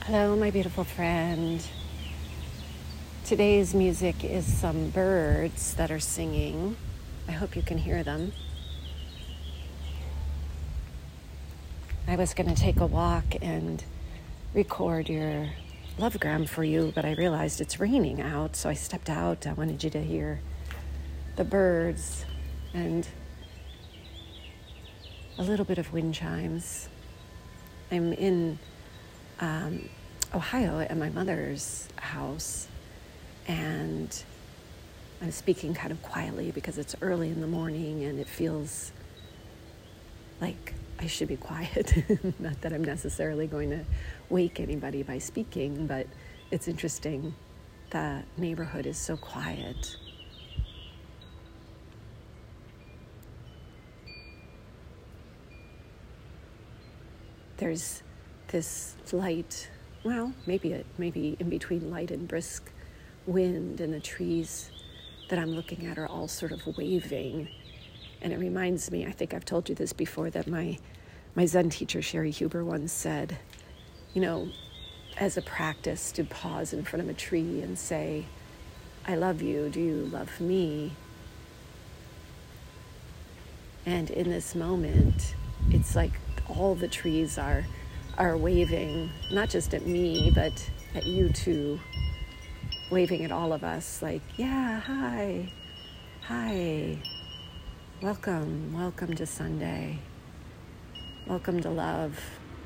Hello, my beautiful friend. Today's music is some birds that are singing. I hope you can hear them. I was going to take a walk and record your lovegram for you, but I realized it's raining out, so I stepped out. I wanted you to hear the birds and a little bit of wind chimes. I'm in Ohio at my mother's house, and I'm speaking kind of quietly because it's early in the morning and it feels like I should be quiet. Not that I'm necessarily going to wake anybody by speaking, but it's interesting. The neighborhood is so quiet. There's this light, maybe in between light and brisk wind, and the trees that I'm looking at are all sort of waving. And it reminds me, I think I've told you this before, that my Zen teacher, Sherry Huber, once said, as a practice to pause in front of a tree and say, I love you, do you love me? And in this moment, it's like all the trees are waving, not just at me, but at you too, waving at all of us like, yeah, hi, welcome to Sunday, welcome to love.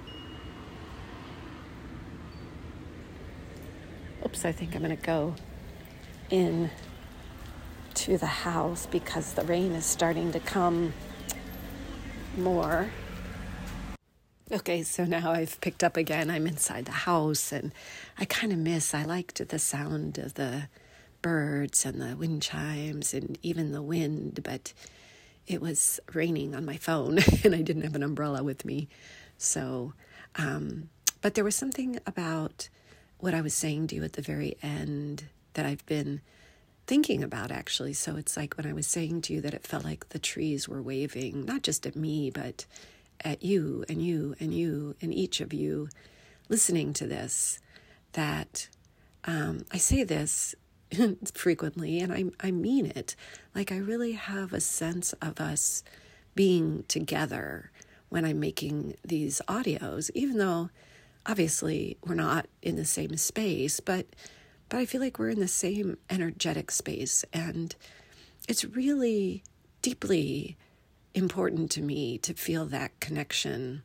Oops, I think I'm going to go in to the house because the rain is starting to come more. Okay, so now I've picked up again. I'm inside the house, and I kind of I liked the sound of the birds and the wind chimes and even the wind, but it was raining on my phone and I didn't have an umbrella with me. So, but there was something about what I was saying to you at the very end that I've been thinking about, actually. So it's like when I was saying to you that it felt like the trees were waving, not just at me, but at you and you and you and each of you listening to this, that I say this frequently, and I mean it. Like, I really have a sense of us being together when I'm making these audios, even though obviously we're not in the same space, but I feel like we're in the same energetic space, and it's really deeply important to me to feel that connection.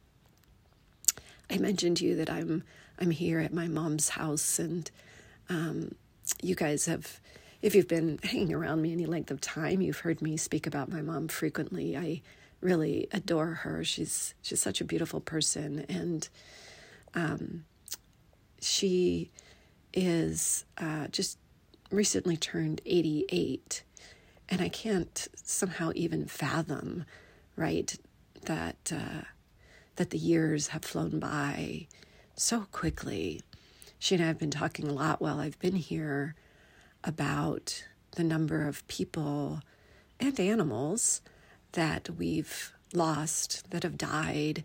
I mentioned to you that I'm here at my mom's house, and you guys have, if you've been hanging around me any length of time, you've heard me speak about my mom frequently. I really adore her. She's such a beautiful person, and she is just recently turned 88. And I can't somehow even fathom, right, that the years have flown by so quickly. She and I have been talking a lot while I've been here about the number of people and animals that we've lost, that have died,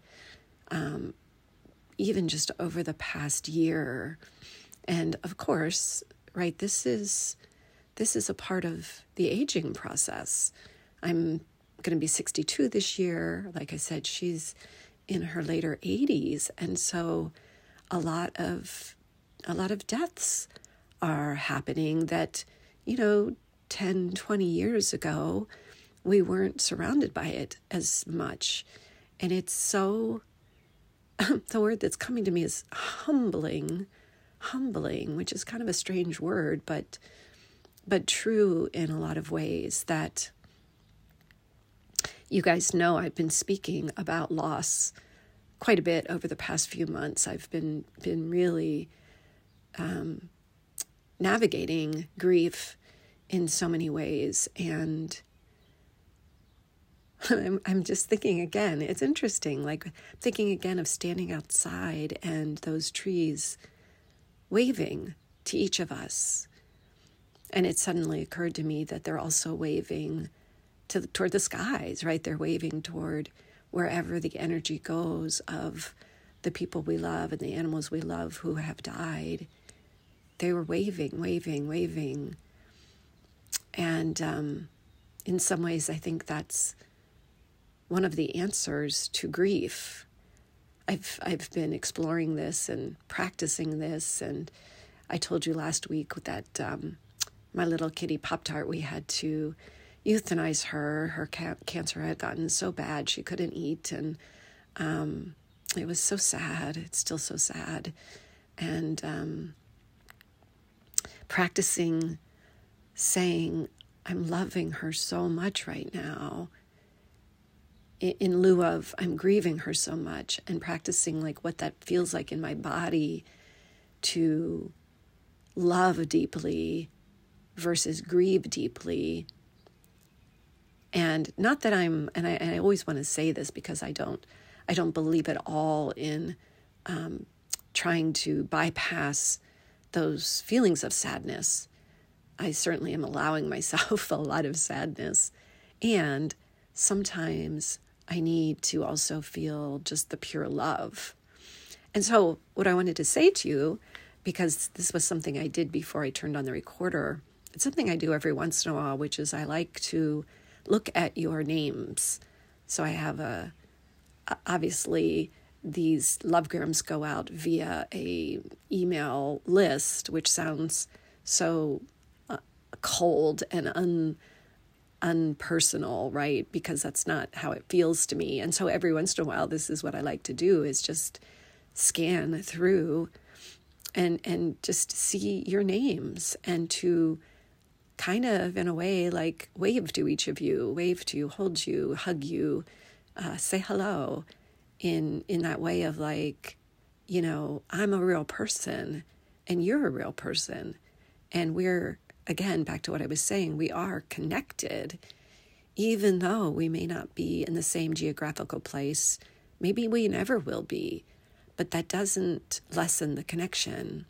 even just over the past year. And of course, right, this is a part of the aging process. I'm going to be 62 this year. Like I said, she's in her later 80s. And so a lot of deaths are happening that, 10, 20 years ago, we weren't surrounded by it as much. And it's so, the word that's coming to me is humbling, which is kind of a strange word, but true in a lot of ways. That you guys know I've been speaking about loss quite a bit over the past few months. I've been really navigating grief in so many ways, and I'm just thinking again, it's interesting, like thinking again of standing outside and those trees waving to each of us. And it suddenly occurred to me that they're also waving toward the skies, right? They're waving toward wherever the energy goes of the people we love and the animals we love who have died. They were waving, waving, waving. And in some ways, I think that's one of the answers to grief. I've been exploring this and practicing this, and I told you last week that my little kitty Pop-Tart, we had to euthanize her. Her cancer had gotten so bad she couldn't eat, and it was so sad. It's still so sad. And practicing saying, I'm loving her so much right now, in lieu of I'm grieving her so much, and practicing like what that feels like in my body to love deeply versus grieve deeply. And not that and I always want to say this because I don't believe at all in trying to bypass those feelings of sadness. I certainly am allowing myself a lot of sadness, and sometimes I need to also feel just the pure love. And so what I wanted to say to you, because this was something I did before I turned on the recorder, it's something I do every once in a while, which is I like to look at your names. So I have obviously these lovegrams go out via a email list, which sounds so cold and unpersonal, right? Because that's not how it feels to me. And so every once in a while, this is what I like to do, is just scan through and just see your names, and to kind of, in a way, like wave to each of you, wave to you, hold you, hug you, say hello in that way of like, you know, I'm a real person and you're a real person. And we're, again, back to what I was saying, we are connected, even though we may not be in the same geographical place. Maybe we never will be, but that doesn't lessen the connection.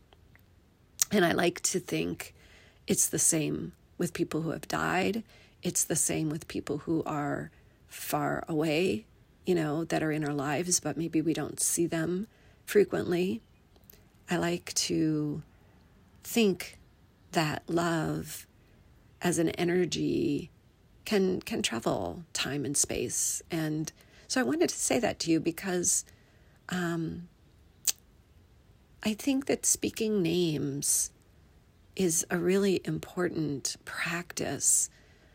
And I like to think it's the same with people who have died. It's the same with people who are far away, you know, that are in our lives, but maybe we don't see them frequently. I like to think that love as an energy can travel time and space. And so I wanted to say that to you because I think that speaking names is a really important practice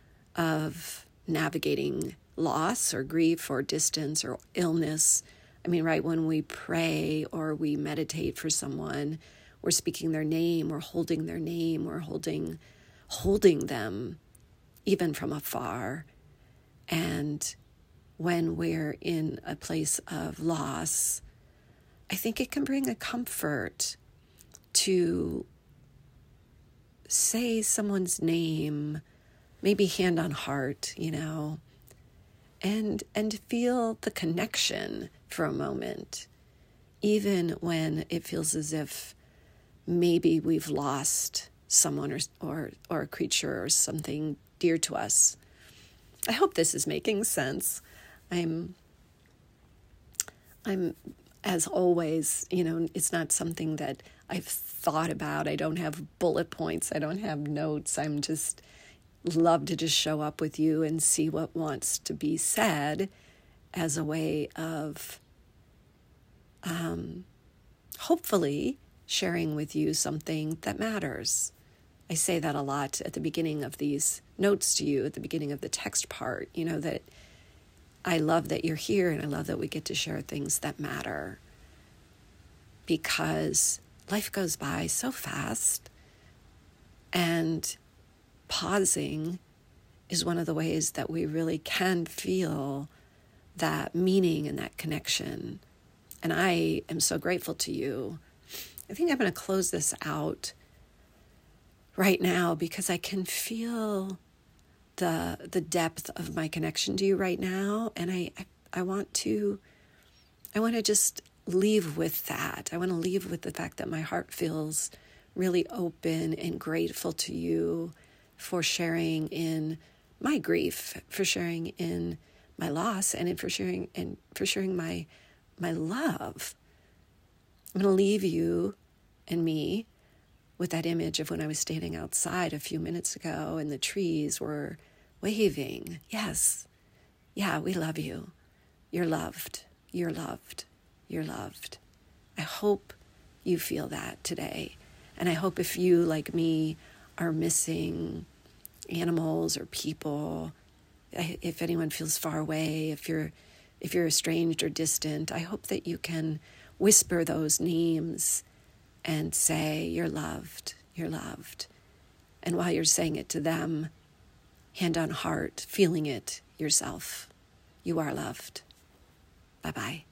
of navigating loss or grief or distance or illness. I mean, right, when we pray or we meditate for someone, we're speaking their name, we're holding their name, we're holding them even from afar. And when we're in a place of loss, I think it can bring a comfort to say someone's name, maybe hand on heart, you know, and feel the connection for a moment, even when it feels as if maybe we've lost someone or a creature or something dear to us. I hope this is making sense. I'm as always, you know, it's not something that I've thought about. I don't have bullet points. I don't have notes. I'm just love to just show up with you and see what wants to be said as a way of hopefully sharing with you something that matters. I say that a lot at the beginning of these notes to you, at the beginning of the text part, you know, that I love that you're here and I love that we get to share things that matter, because life goes by so fast, and pausing is one of the ways that we really can feel that meaning and that connection. And I am so grateful to you. I think I'm going to close this out right now because I can feel the depth of my connection to you right now, and I want to just leave with that. I want to leave with the fact that my heart feels really open and grateful to you for sharing in my grief, for sharing in my loss, and for sharing my love. I'm going to leave you and me with that image of when I was standing outside a few minutes ago and the trees were waving. Yes. Yeah, we love you. You're loved. You're loved. You're loved. I hope you feel that today. And I hope if you, like me, are missing animals or people, if anyone feels far away, if you're estranged or distant, I hope that you can whisper those names and say, you're loved, you're loved. And while you're saying it to them, hand on heart, feeling it yourself, you are loved. Bye-bye.